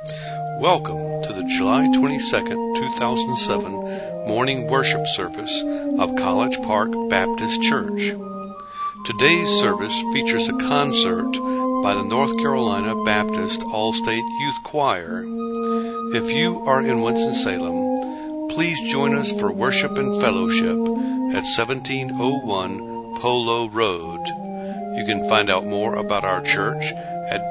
Welcome to the July 22nd, 2007 morning worship service of College Park Baptist Church. Today's service features a concert by the North Carolina Baptist All-State Youth Choir. If you are in Winston-Salem, please join us for worship and fellowship at 1701 Polo Road. You can find out more about our church at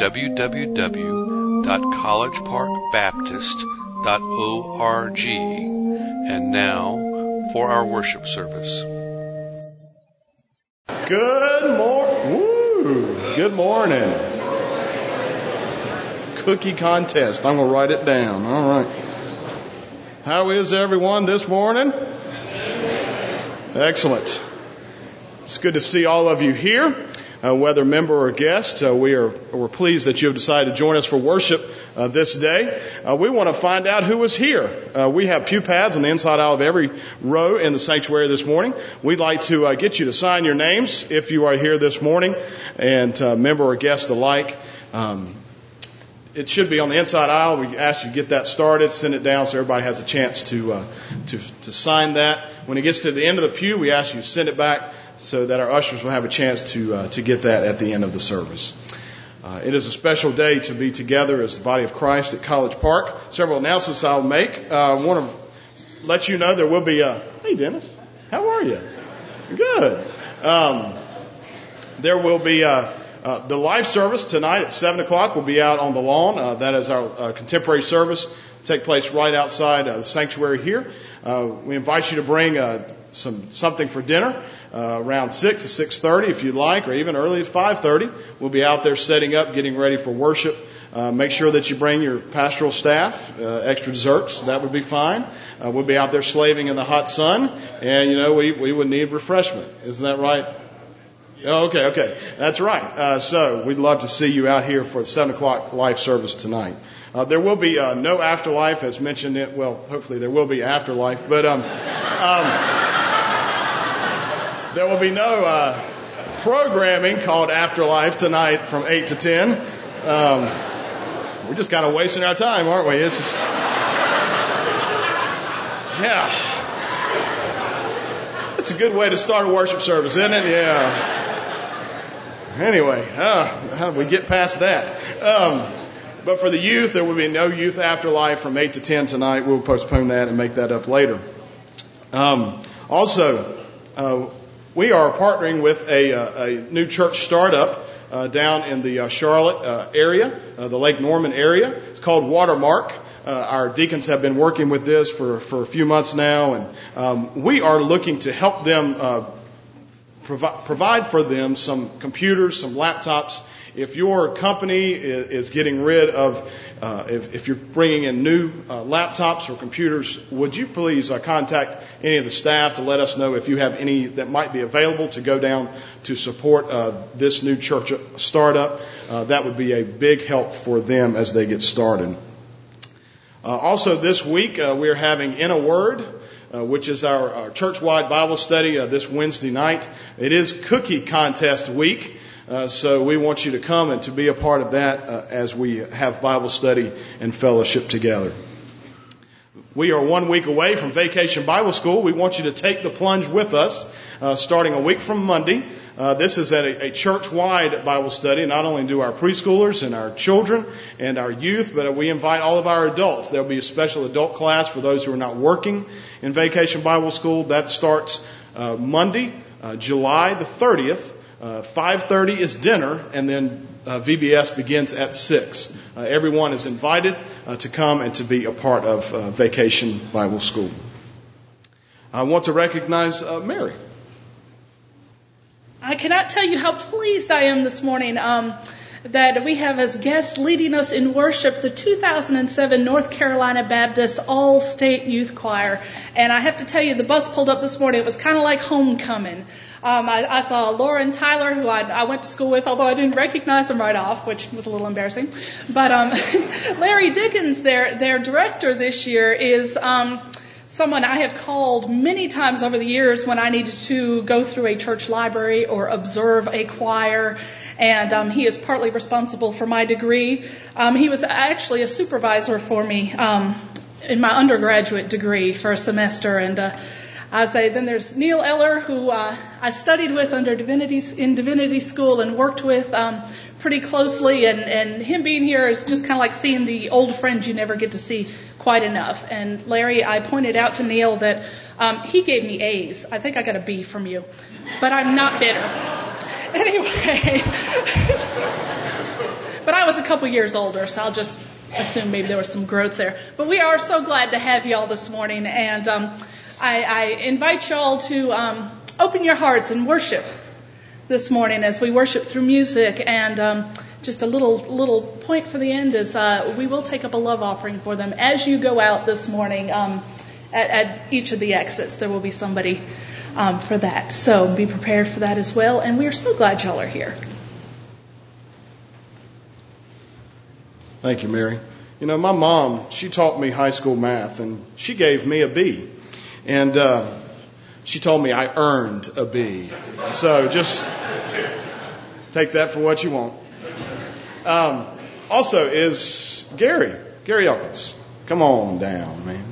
www.collegeparkbaptist.org. And now for our worship service. Good morning. Cookie contest. I'm going to write it down. All right. How is everyone this morning? Excellent. It's good to see all of you here. Whether member or guest, we're pleased that you have decided to join us for worship this day. We want to find out who is here. We have pew pads on the inside aisle of every row in the sanctuary this morning. We'd like to get you to sign your names if you are here this morning, and member or guest alike. It should be on the inside aisle. We ask you to get that started, send it down so everybody has a chance to sign that. When it gets to the end of the pew, we ask you to send it back so that our ushers will have a chance to get that at the end of the service. It is a special day to be together as the body of Christ at College Park. Several announcements I'll make. I want to let you know there will be hey Dennis, how are you? Good. There will be the live service tonight at 7 o'clock will be out on the lawn. That is our contemporary service. Take place right outside the sanctuary here. We invite you to bring something for dinner. Around 6 to 6:30 if you'd like, or even early at 5:30. We'll be out there setting up, getting ready for worship. Make sure that you bring your pastoral staff, extra desserts. That would be fine. We'll be out there slaving in the hot sun, and we would need refreshment. Isn't that right? Okay. That's right. So we'd love to see you out here for the 7 o'clock live service tonight. There will be no afterlife, as mentioned. Hopefully there will be afterlife, but there will be no programming called Afterlife tonight from 8 to 10. We're just kind of wasting our time, aren't we? It's just, yeah. It's a good way to start a worship service, isn't it? Yeah. Anyway, how do we get past that? But for the youth, there will be no youth afterlife from 8 to 10 tonight. We'll postpone that and make that up later. We are partnering with a new church startup down in the Charlotte area, the Lake Norman area. It's called Watermark. Our deacons have been working with this for a few months now, and we are looking to help them provide for them some computers, some laptops. If your company is getting rid of, if you're bringing in new laptops or computers, would you please contact any of the staff to let us know if you have any that might be available to go down to support this new church startup? That would be a big help for them as they get started. Also this week, we're having In a Word, which is our church-wide Bible study this Wednesday night. It is Cookie Contest Week. So we want you to come and to be a part of that as we have Bible study and fellowship together. We are 1 week away from Vacation Bible School. We want you to take the plunge with us starting a week from Monday. This is a church-wide Bible study. Not only do our preschoolers and our children and our youth, but we invite all of our adults. There will be a special adult class for those who are not working in Vacation Bible School. That starts Monday, July the 30th. 5:30 is dinner, and then VBS begins at 6. Everyone is invited to come and to be a part of Vacation Bible School. I want to recognize Mary. I cannot tell you how pleased I am this morning that we have as guests leading us in worship the 2007 North Carolina Baptist All-State Youth Choir. And I have to tell you, the bus pulled up this morning. It was kind of like homecoming. I saw Laura and Tyler, who I went to school with, although I didn't recognize them right off, which was a little embarrassing. But Larry Dickens, their director this year, is someone I have called many times over the years when I needed to go through a church library or observe a choir. and he is partly responsible for my degree. He was actually a supervisor for me in my undergraduate degree for a semester, and then there's Neil Eller, who I studied with in divinity school and worked with pretty closely, and him being here is just kind of like seeing the old friend you never get to see quite enough. And Larry, I pointed out to Neil that he gave me A's. I think I got a B from you, but I'm not bitter. Anyway, but I was a couple years older, so I'll just assume maybe there was some growth there. But we are so glad to have y'all this morning, and I invite y'all to open your hearts and worship this morning as we worship through music. And just a little point for the end is we will take up a love offering for them as you go out this morning. At each of the exits, there will be somebody for that. So be prepared for that as well. And we are so glad y'all are here. Thank you, Mary. You know, my mom, she taught me high school math, and she gave me a B. And she told me I earned a B. So just take that for what you want. Also is Gary Elkins. Come on down, man.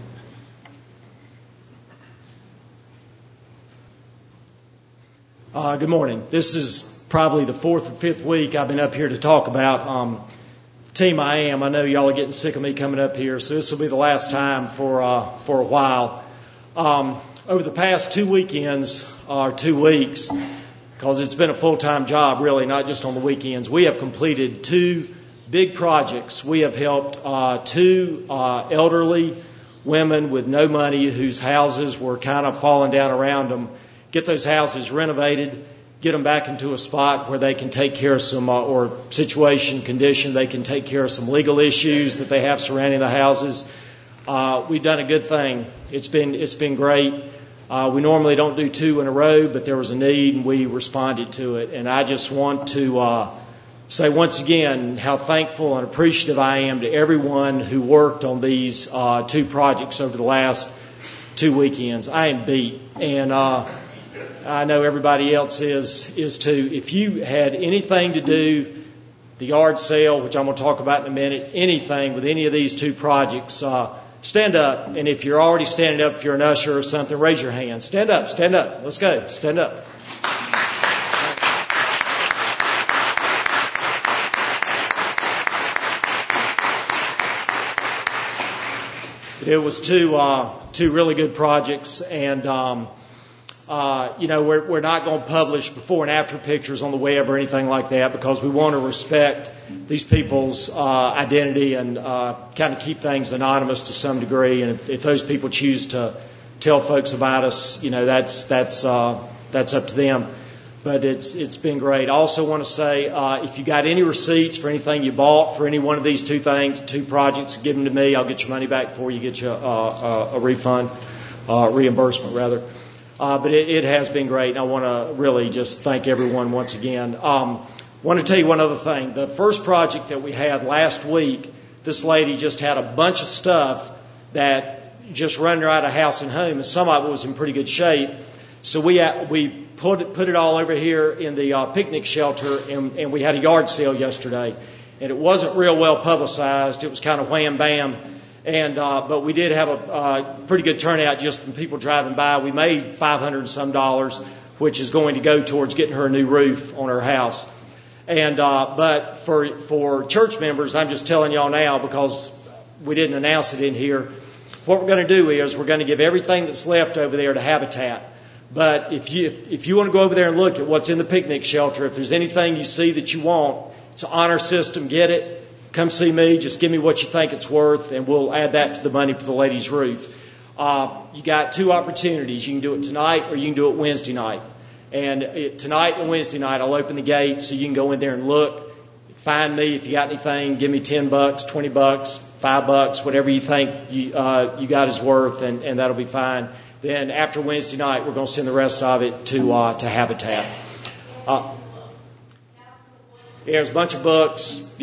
Good morning. This is probably the fourth or fifth week I've been up here to talk about Team I Am. I know y'all are getting sick of me coming up here, so this will be the last time for a while. Over the past 2 weekends, or 2 weeks, because it's been a full-time job, really, not just on the weekends, we have completed 2 big projects. We have helped 2 elderly women with no money whose houses were kind of falling down around them, get those houses renovated, get them back into a spot where they can take care of some, condition, they can take care of some legal issues that they have surrounding the houses. We've done a good thing. It's been great. We normally don't do 2 in a row, but there was a need and we responded to it. And I just want to say once again how thankful and appreciative I am to everyone who worked on these 2 projects over the last 2 weekends. I am beat, and I know everybody else is too. If you had anything to do, the yard sale, which I'm going to talk about in a minute, anything with any of these 2 projects, stand up. And if you're already standing up, if you're an usher or something, raise your hand. Stand up. Let's go. Stand up. It was 2 really good projects, and we're not going to publish before and after pictures on the web or anything like that because we want to respect these people's identity and kind of keep things anonymous to some degree. And if those people choose to tell folks about us, that's up to them. But it's been great. I also want to say if you got any receipts for anything you bought for any one of these 2 things, 2 projects, give them to me. I'll get your money back for you, get you a refund, reimbursement rather. But it has been great, and I want to really just thank everyone once again. Want to tell you one other thing. The first project that we had last week, this lady just had a bunch of stuff that just running her out of house and home, and some of it was in pretty good shape. So we put it all over here in the picnic shelter, and we had a yard sale yesterday, and it wasn't real well publicized. It was kind of wham bam. And but we did have a pretty good turnout just from people driving by. We made $500 and some, which is going to go towards getting her a new roof on her house. And but for church members, I'm just telling y'all now because we didn't announce it in here. What we're going to do is we're going to give everything that's left over there to Habitat. But if you want to go over there and look at what's in the picnic shelter, if there's anything you see that you want, it's an honor system. Get it. Come see me. Just give me what you think it's worth, and we'll add that to the money for the ladies' roof. You got 2 opportunities. You can do it tonight or you can do it Wednesday night. And tonight and Wednesday night, I'll open the gate so you can go in there and look. Find me if you got anything. Give me $10, $20, $5, whatever you think you got is worth, and that'll be fine. Then after Wednesday night, we're going to send the rest of it to Habitat. Yeah, there's a bunch of books.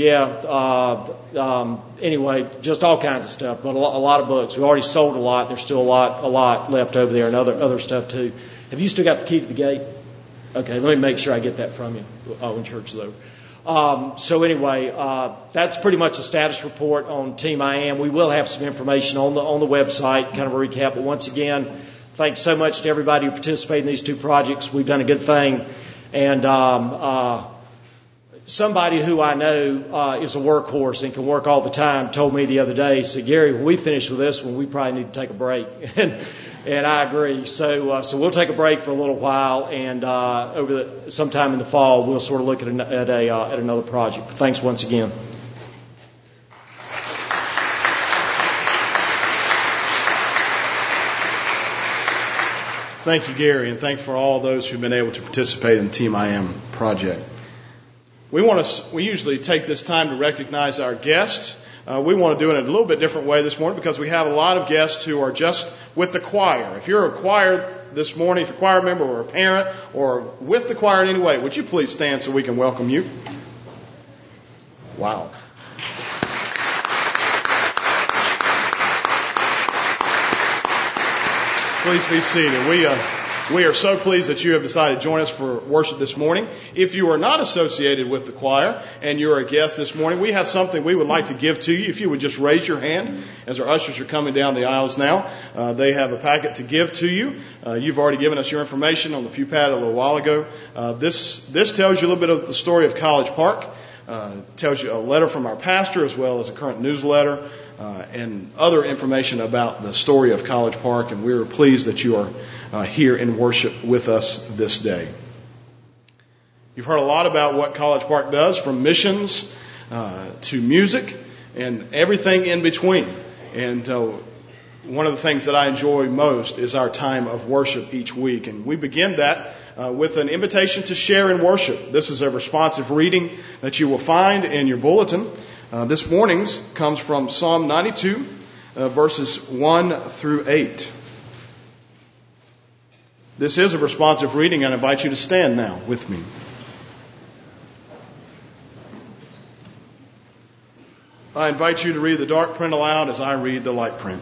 Anyway, just all kinds of stuff, but a lot of books. We already sold a lot. There's still a lot left over there, and other stuff too. Have you still got the key to the gate? Okay, let me make sure I get that from you when church is over. So anyway, that's pretty much a status report on Team I Am. We will have some information on the website, kind of a recap. But once again, thanks so much to everybody who participated in these two projects. We've done a good thing. And somebody who I know is a workhorse and can work all the time told me the other day, said, Gary, when we finish with this one, we probably need to take a break. And I agree. So we'll take a break for a little while, and sometime in the fall, we'll sort of look at another project. Thanks once again. Thank you, Gary, and thank for all those who've been able to participate in the Team I Am project. We usually take this time to recognize our guests. We want to do it in a little bit different way this morning because we have a lot of guests who are just with the choir. If you're a choir this morning, if you're a choir member or a parent or with the choir in any way, would you please stand so we can welcome you? Wow. Please be seated. We are so pleased that you have decided to join us for worship this morning. If you are not associated with the choir and you're a guest this morning, we have something we would like to give to you. If you would just raise your hand as our ushers are coming down the aisles now. They have a packet to give to you. You've already given us your information on the pew pad a little while ago. This tells you a little bit of the story of College Park. Tells you a letter from our pastor as well as a current newsletter and other information about the story of College Park. And we're pleased that you are here in worship with us this day. You've heard a lot about what College Park does, from missions to music and everything in between. And one of the things that I enjoy most is our time of worship each week. And we begin that with an invitation to share in worship. This is a responsive reading that you will find in your bulletin. This morning's comes from Psalm 92, verses 1 through 8. This is a responsive reading, and I invite you to stand now with me. I invite you to read the dark print aloud as I read the light print.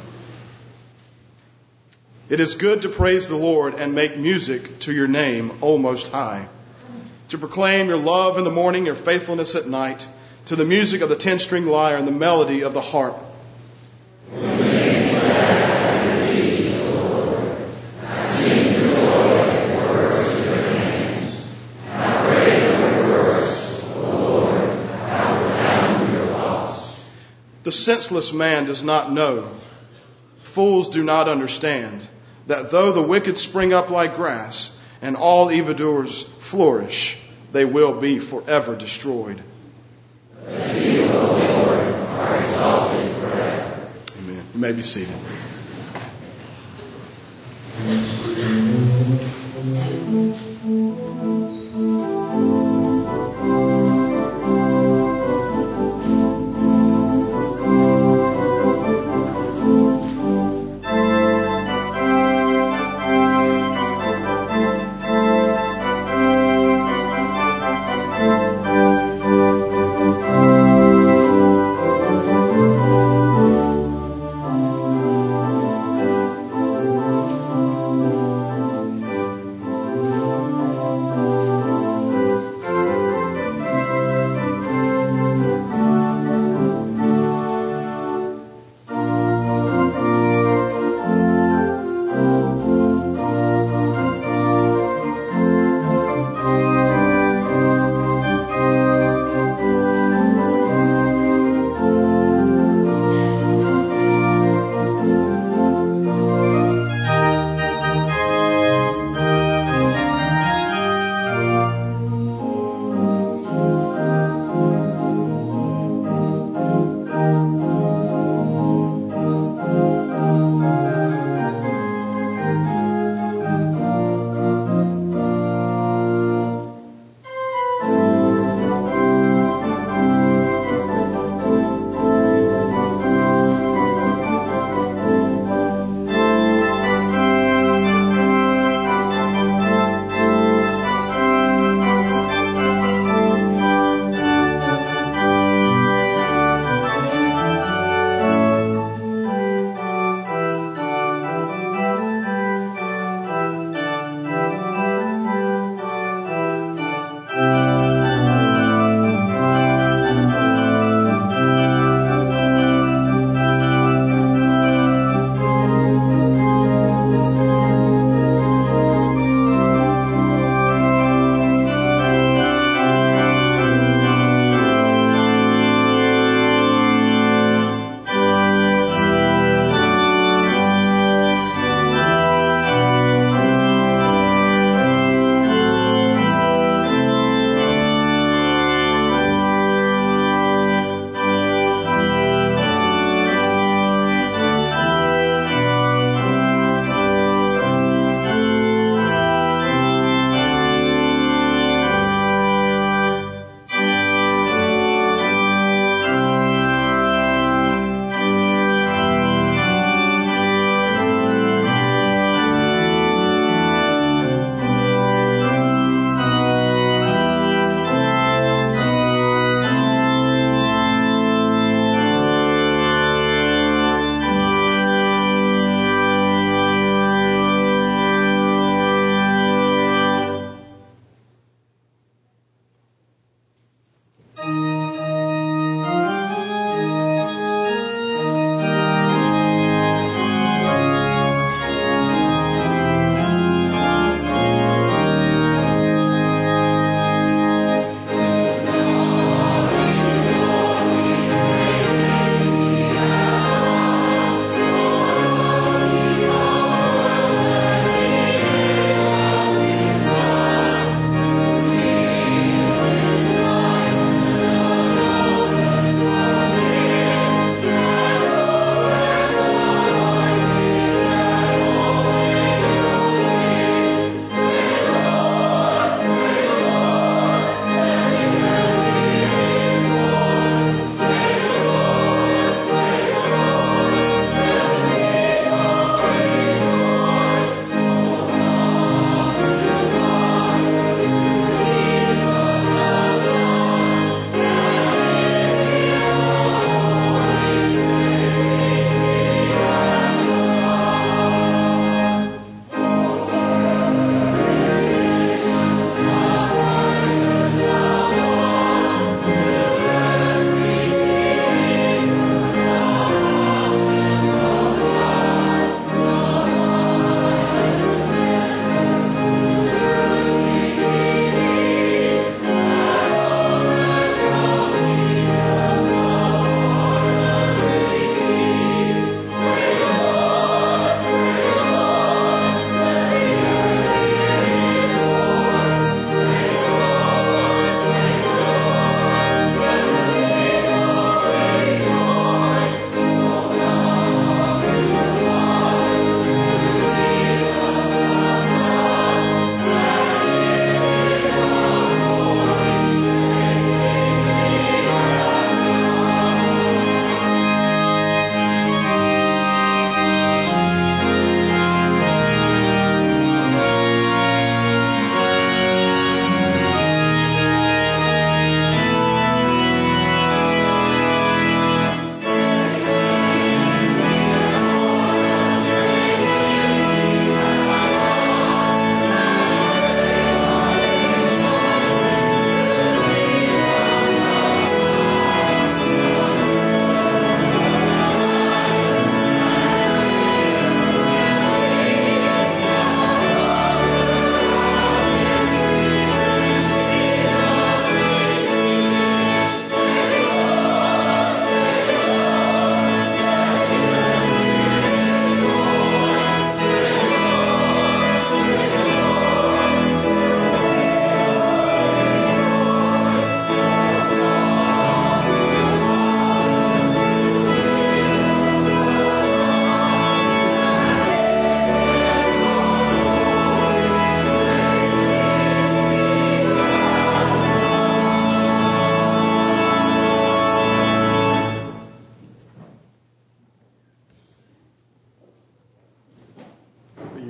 It is good to praise the Lord and make music to your name, O Most High, to proclaim your love in the morning, your faithfulness at night, to the music of the 10-string lyre and the melody of the harp. The senseless man does not know, fools do not understand, that though the wicked spring up like grass and all evildoers flourish, they will be forever destroyed. But you, O Lord, are exalted forever. Amen. You may be seated.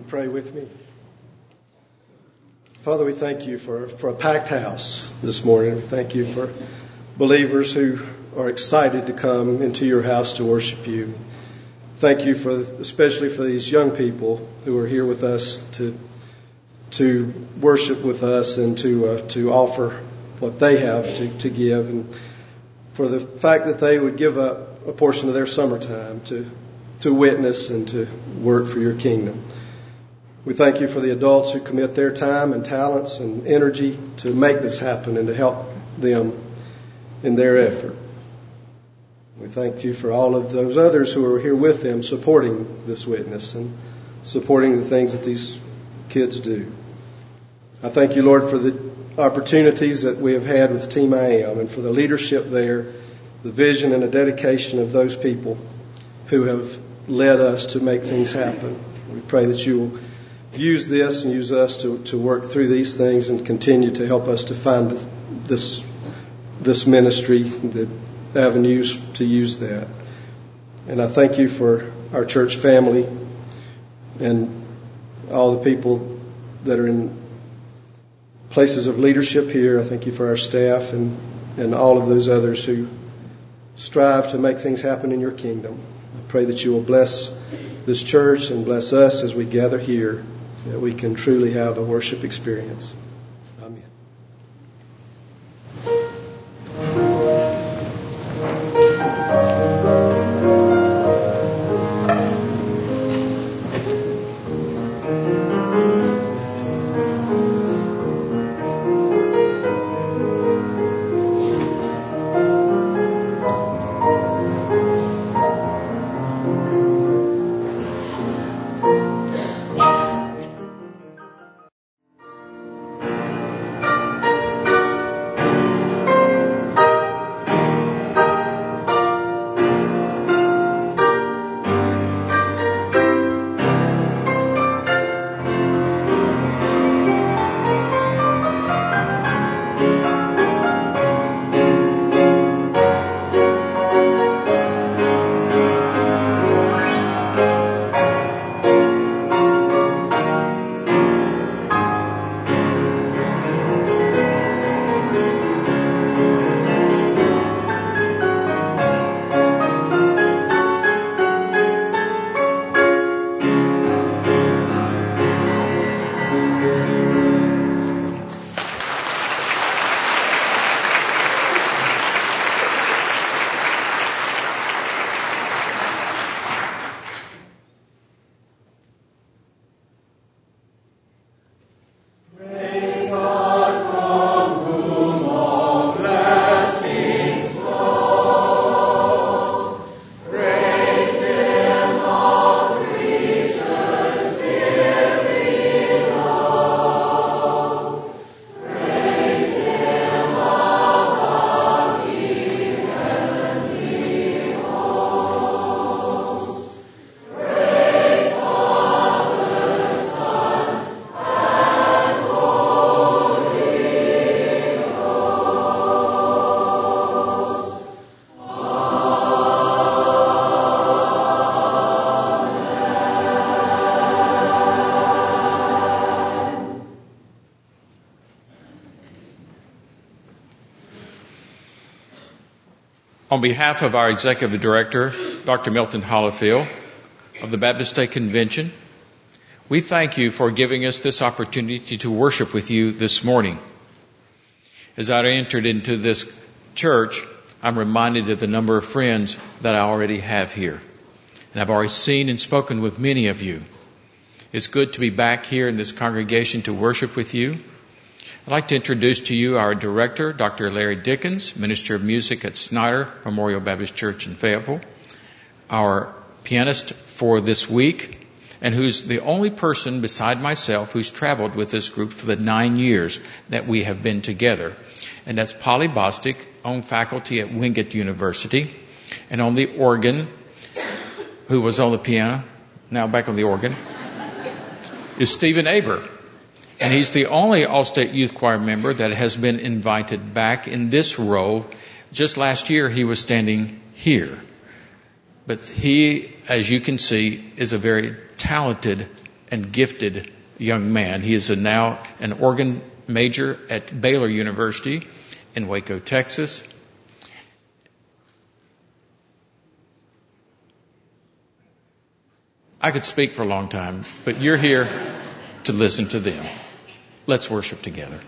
pray with me? Father, we thank you for a packed house this morning. We thank you for believers who are excited to come into your house to worship you. Thank you especially for these young people who are here with us to worship with us and to offer what they have to give, and for the fact that they would give up a portion of their summertime to witness and to work for your kingdom. We thank you for the adults who commit their time and talents and energy to make this happen and to help them in their effort. We thank you for all of those others who are here with them supporting this witness and supporting the things that these kids do. I thank you, Lord, for the opportunities that we have had with Team I Am and for the leadership there, the vision and the dedication of those people who have led us to make things happen. We pray that you will use this and use us to work through these things and continue to help us to find this ministry, the avenues to use that. And I thank you for our church family and all the people that are in places of leadership here. I thank you for our staff and all of those others who strive to make things happen in your kingdom. I pray that you will bless this church and bless us as we gather here, that we can truly have a worship experience. Amen. On behalf of our Executive Director, Dr. Milton Hollifield, of the Baptist State Convention, we thank you for giving us this opportunity to worship with you this morning. As I entered into this church, I'm reminded of the number of friends that I already have here. And I've already seen and spoken with many of you. It's good to be back here in this congregation to worship with you. I'd like to introduce to you our director, Dr. Larry Dickens, Minister of Music at Snyder Memorial Baptist Church in Fayetteville, our pianist for this week, and who's the only person beside myself who's traveled with this group for the 9 years that we have been together. And that's Polly Bostic, on faculty at Wingate University, and on the organ, who was on the piano, now back on the organ, is Stephen Aber. And he's the only All-State Youth Choir member that has been invited back in this role. Just last year, he was standing here. But he, as you can see, is a very talented and gifted young man. He is now an organ major at Baylor University in Waco, Texas. I could speak for a long time, but you're here to listen to them. Let's worship together.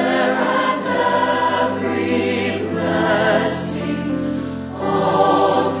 All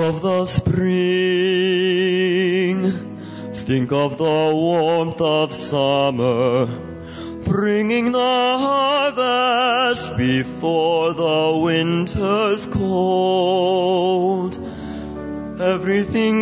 of the spring. Think of the warmth of summer, bringing the harvest before the winter's cold. Everything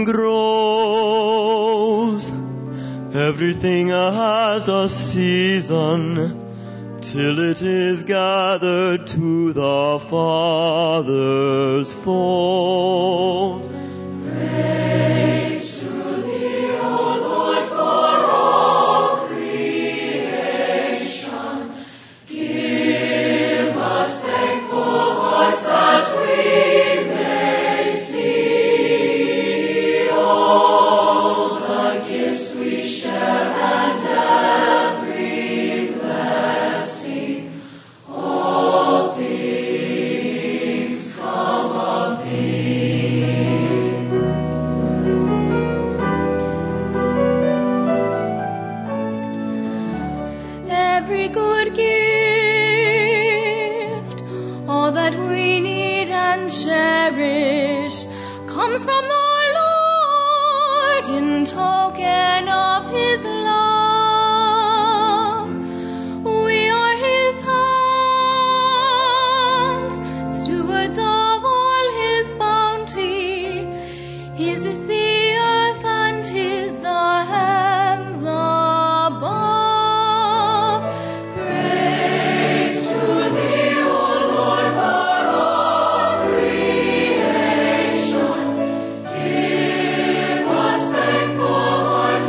grows, everything has a season, till it is gathered to the Father's fold. Praise to thee, O Lord, for all creation. Give us thankful hearts that we may see all the gifts we share and every blessing. All things come of thee. Every good gift, all that we need and cherish, comes from the Lord in token of His love. We are His hands, stewards of all His bounty. His is the earth and His the heavens above. Praise to thee, O Lord, for all creation. Give us thankful hearts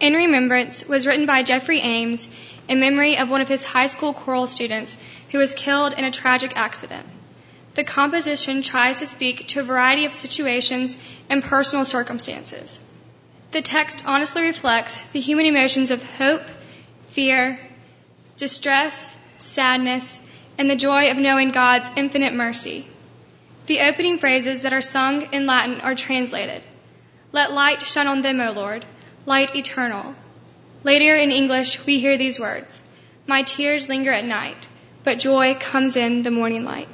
In Remembrance was written by Jeffrey Ames in memory of one of his high school choral students who was killed in a tragic accident. The composition tries to speak to a variety of situations and personal circumstances. The text honestly reflects the human emotions of hope, fear, distress, sadness, and the joy of knowing God's infinite mercy. The opening phrases that are sung in Latin are translated. Let light shine on them, O Lord, light eternal. Later in English, we hear these words, my tears linger at night, but joy comes in the morning light.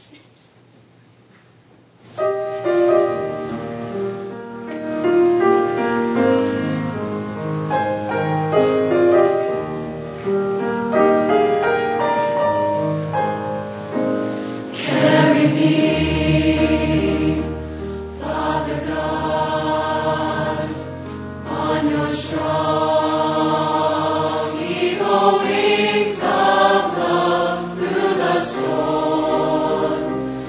Wings of love through the storm.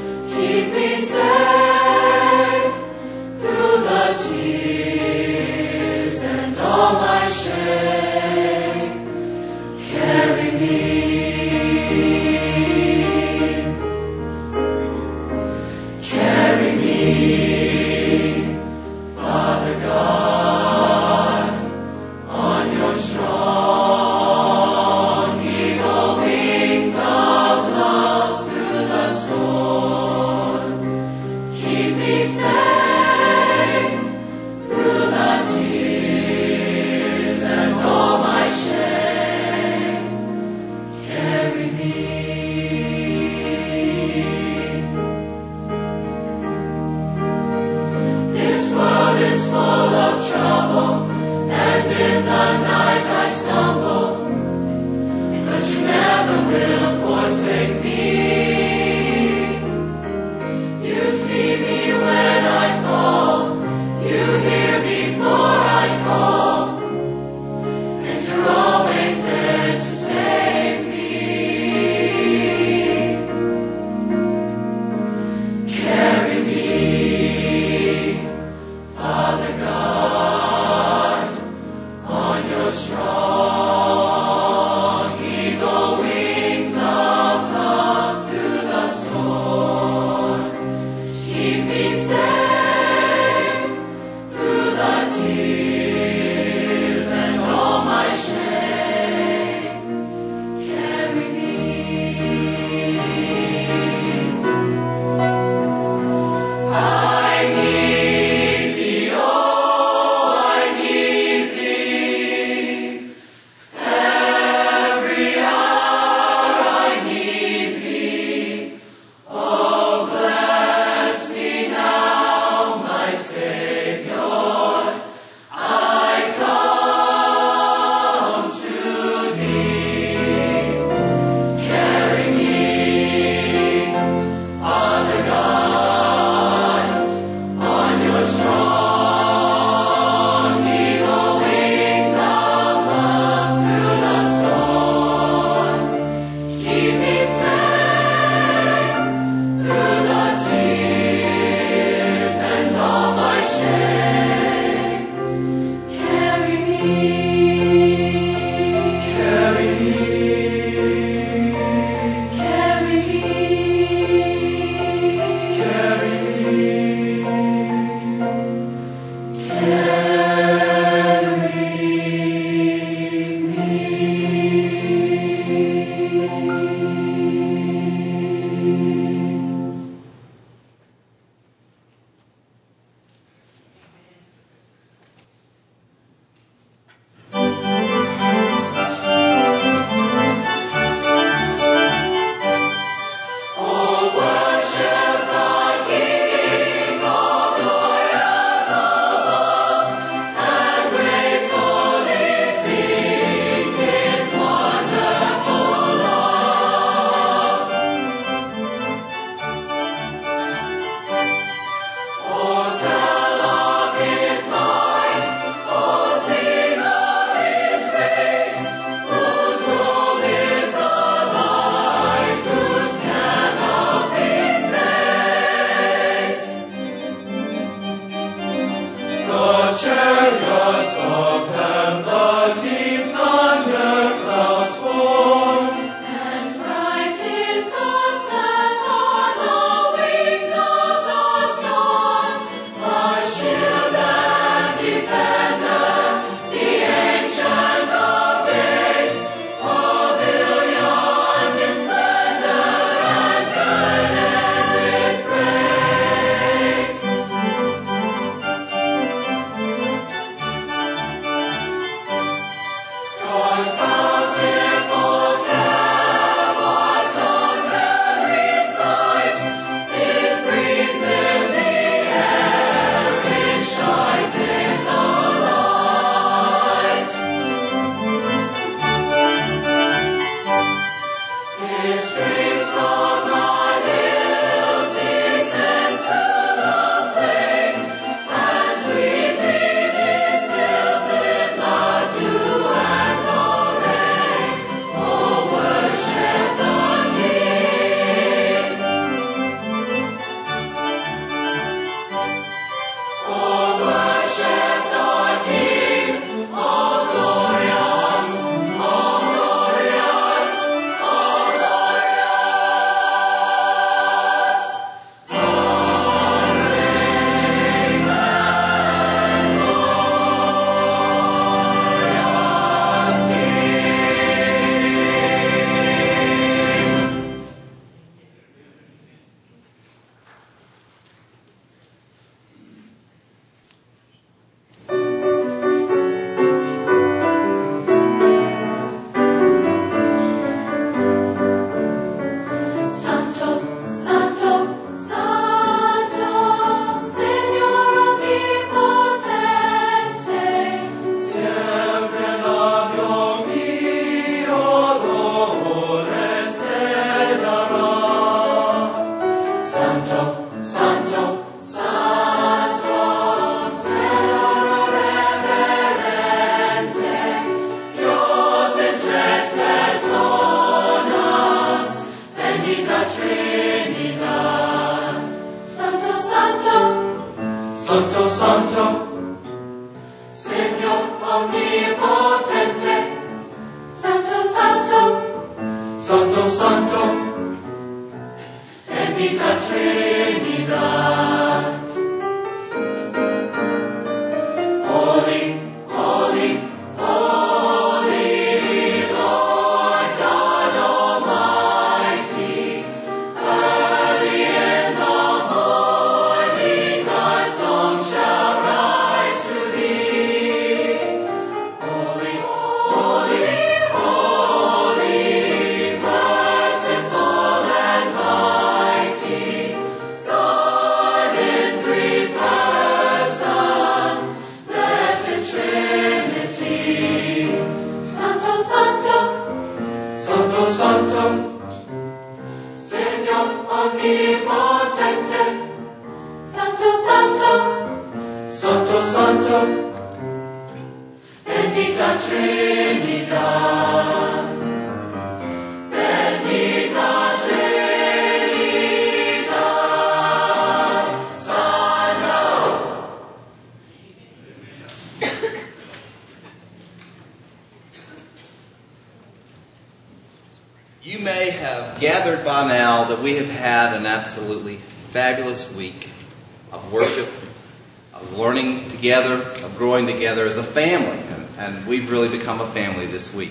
You may have gathered by now that we have had an absolutely fabulous week of worship, of learning together, of growing together as a family. And we've really become a family this week.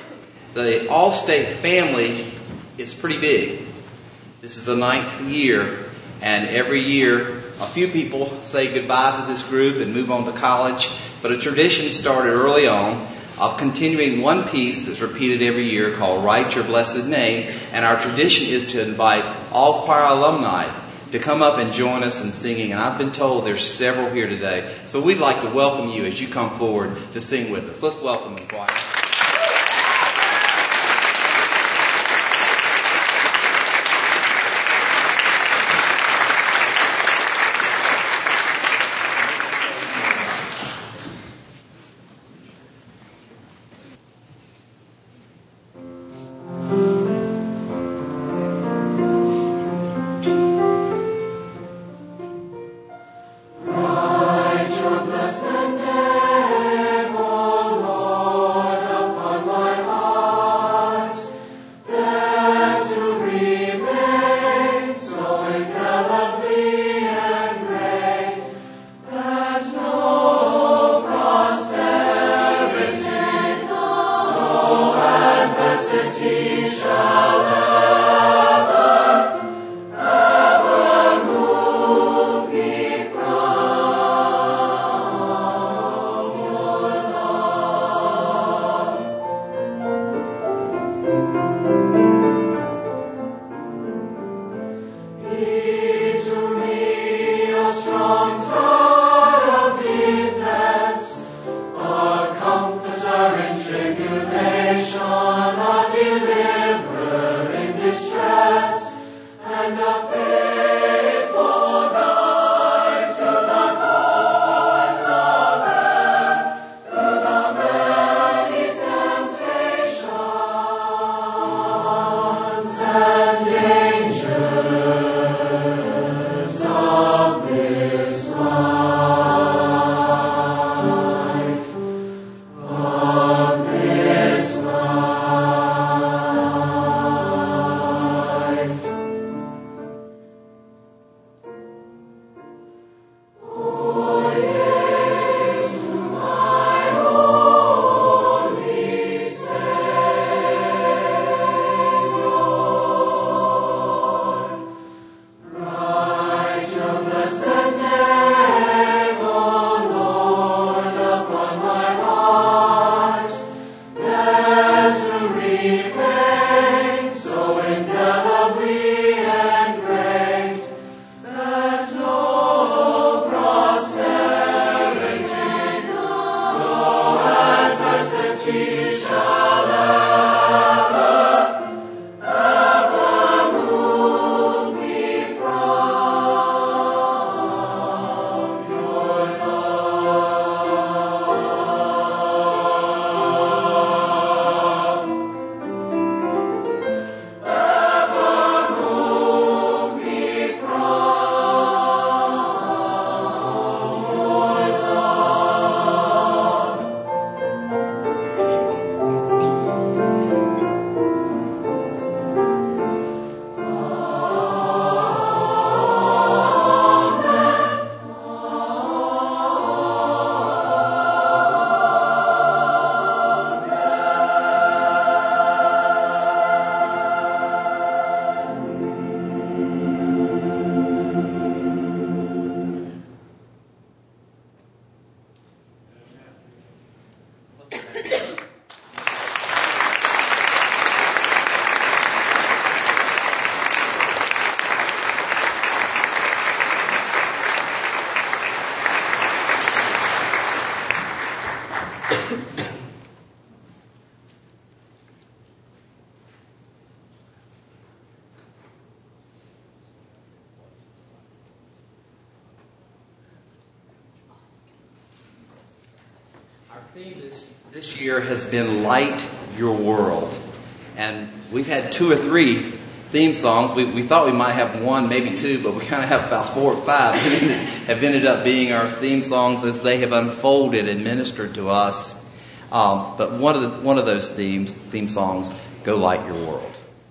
The All-State family is pretty big. This is the 9th year, and every year a few people say goodbye to this group and move on to college. But a tradition started early on of continuing one piece that's repeated every year called Write Your Blessed Name. And our tradition is to invite all choir alumni to come up and join us in singing. And I've been told there's several here today. So we'd like to welcome you as you come forward to sing with us. Let's welcome the choir. Tribulation, a deliverer. theme this year has been Light Your World. And we've had 2 or 3 theme songs. We thought we might have 1, maybe 2, but we kind of have about 4 or 5 have ended up being our theme songs as they have unfolded and ministered to us. But one of those theme songs, Go Light Your World.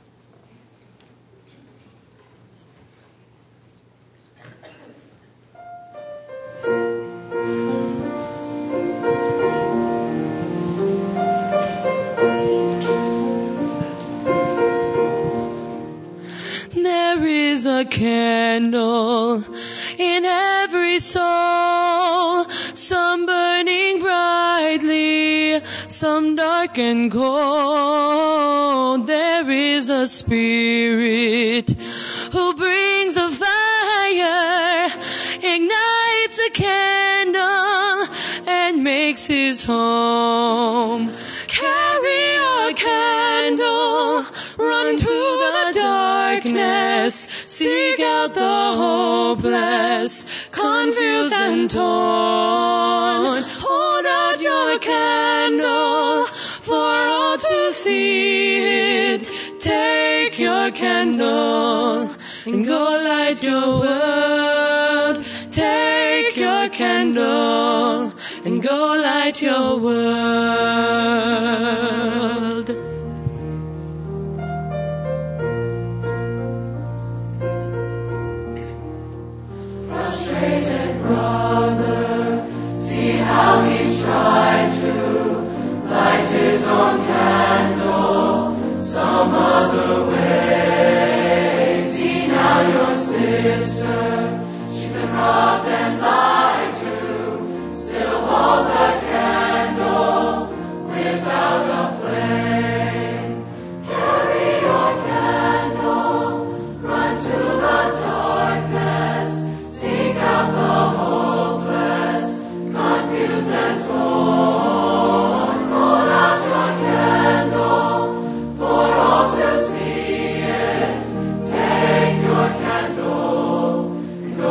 A candle in every soul, some burning brightly, some dark and cold. There is a spirit who brings a fire, ignites a candle, and makes his home. Carry a candle, run to the darkness, seek out the hopeless, confused and torn. Hold out your candle for all to see it. Take your candle and go light your world. Take your candle and go light your world. Frustrated brother, see how he's tried to light his own candle some other way. See now your sister, she's been robbed and lied to, still holds a candle without a flame. Carry your candle, run to the darkness, seek out the hopeless, confused and torn. Hold out your candle for all to see it. Take your candle and go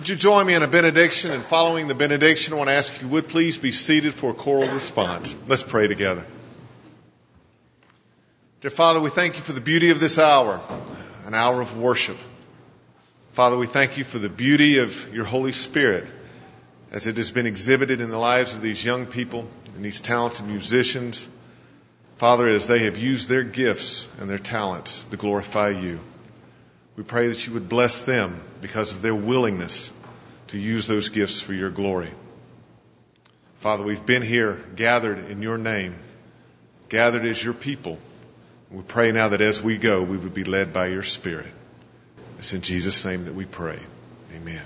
Would you join me in a benediction? And following the benediction, I want to ask if you would please be seated for a choral response. Let's pray together. Dear Father, we thank you for the beauty of this hour, an hour of worship. Father, we thank you for the beauty of your Holy Spirit as it has been exhibited in the lives of these young people and these talented musicians. Father, as they have used their gifts and their talents to glorify you, we pray that you would bless them because of their willingness to use those gifts for your glory. Father, we've been here gathered in your name, gathered as your people. We pray now that as we go, we would be led by your Spirit. It's in Jesus' name that we pray. Amen.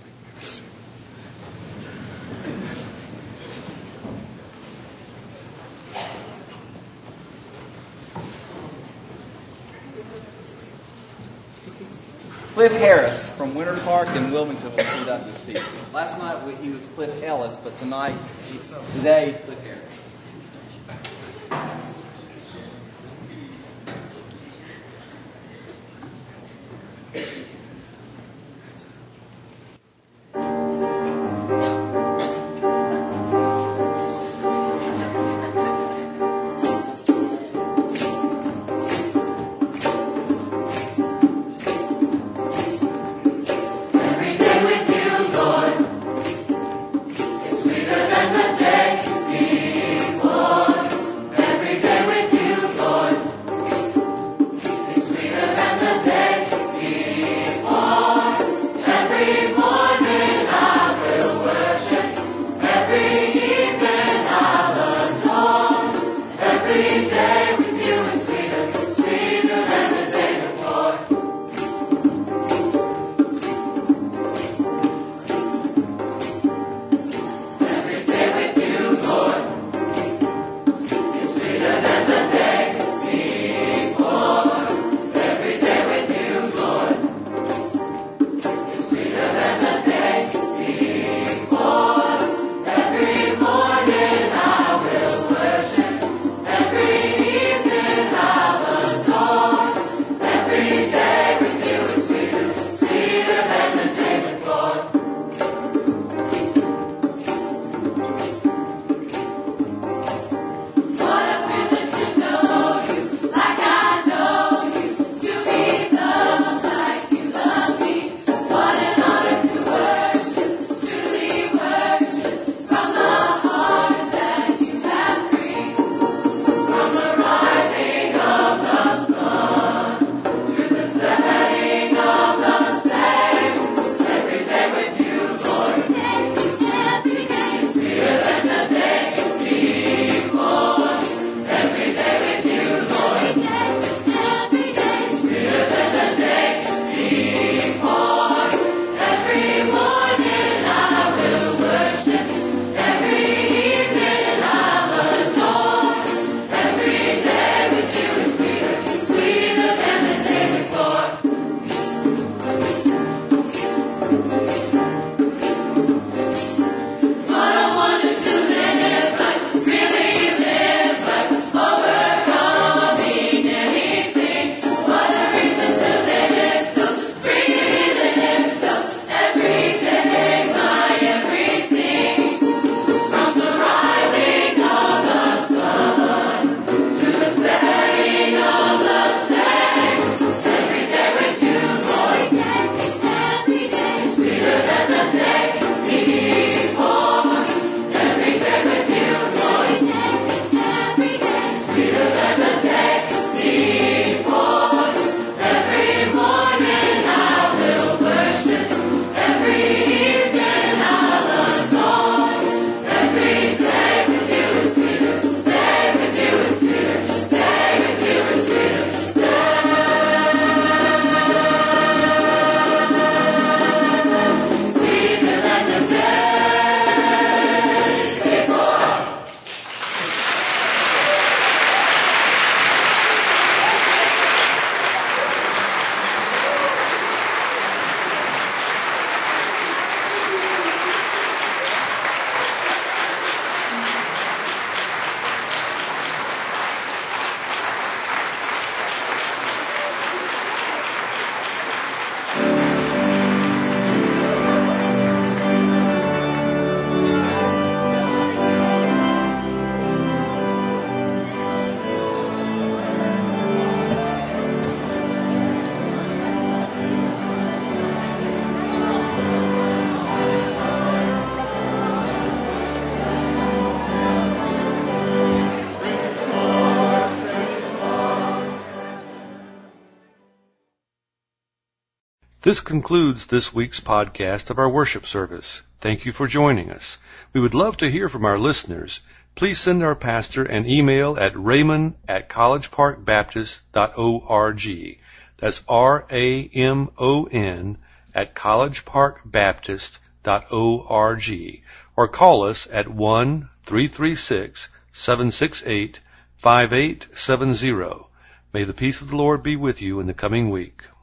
Cliff Harris from Winter Park in Wilmington will lead up this piece. Last night he was Cliff Ellis, but today he's Cliff Harris. Sweeter than the day to be. This concludes this week's podcast of our worship service. Thank you for joining us. We would love to hear from our listeners. Please send our pastor an email at raymond@collegeparkbaptist.org. That's RAMON @collegeparkbaptist.org. Or call us at 1-336-768-5870. May the peace of the Lord be with you in the coming week.